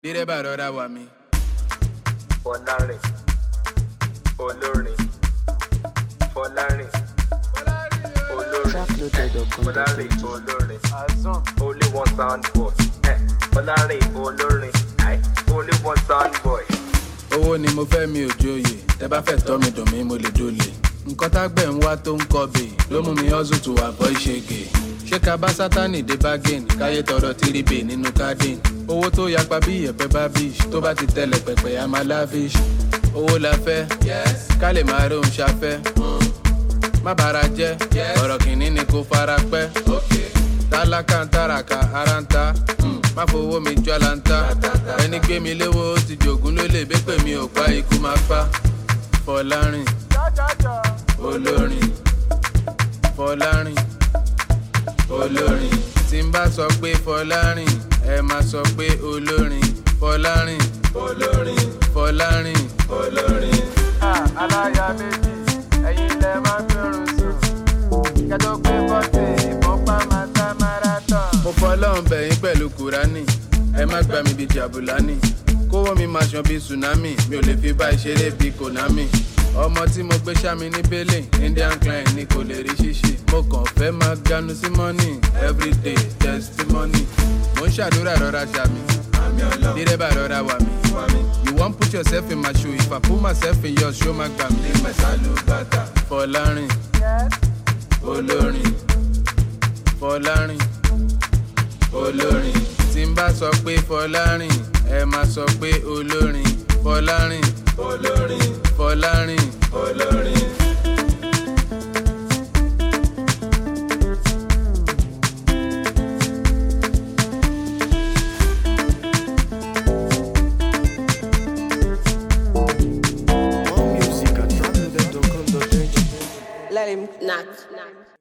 Dírẹ́bà rọra wà mí. Fọlárin, olórin, Fọlárin, olórin, Fọlárin, olórin, only one sound boy, Fọlárin, olórin, only one sound boy. Owó ni mo fẹ́ mi ò joyè, tẹ́ bá fẹ́ tọ́ mi dùn mí mo lè dólè. Nǹkan tágbẹ̀ ń wá tó ń kọ́bè ló mú mi hustle to avoid ṣègè. Ṣé ká bá Sátánì dé bargain káyé tọrọ tírìbè nínú cardin? Owó tó yapa bí ìyẹ̀pẹ̀ bá bish tó bá ti tẹ̀lẹ̀ pẹ̀pẹ̀ a máa lavish. Owó la fẹ́, ká lè máa rí òun ṣafẹ́. Má bàrà jẹ́, ọ̀rọ̀ kìíní ni kò fara pẹ́. Tálákà ń tàràkà ara ń ta, má fowó mi jọ àlàntà. Ẹni gbé mi léwó ó ti jògún ló lè bẹ́pẹ̀ mi ò pa ikú máa pa. Fọlárin, olórin, Fọlárin, olórin. Tí n bá sọ pé Fọlárin, ẹ máa sọ pé olórin. Fọlárin, olórin, Fọlárin, olórin. Aláya méjì, ẹ̀yin lẹ máa ń fẹ́ràn sùn. Kẹ́tọ́ pé bọ́tẹ̀ ìbọn pa máa ta marathon. Mo fọlọ́run bẹ̀yìn pẹ̀lú Kùránì, ẹ má gbà mí bí Jàbùlánì. Kówó mi máa ṣan bí tsunami, mi ò lè fi bá ìṣeré bí Konami. Ọmọ tí mo gbé sámi ní Bélé, Indian client ni kò lè rí ṣíṣe. Mo kàn fẹ́ máa ganu sí money, everyday testimony. Mo ń ṣàdúrà rọra ṣàmì, dírẹ́bà rọra wà mí. You wan put yourself in my shoe, if I put myself in yours, ṣó máa gbà mí. Fọlárin, olórin, Fọlárin, olórin. Tí n bá sọ pé Fọlárin, ẹ máa sọ pé olórin. Fọlárin, olórin, Fọlárin, olórin. Let him knock.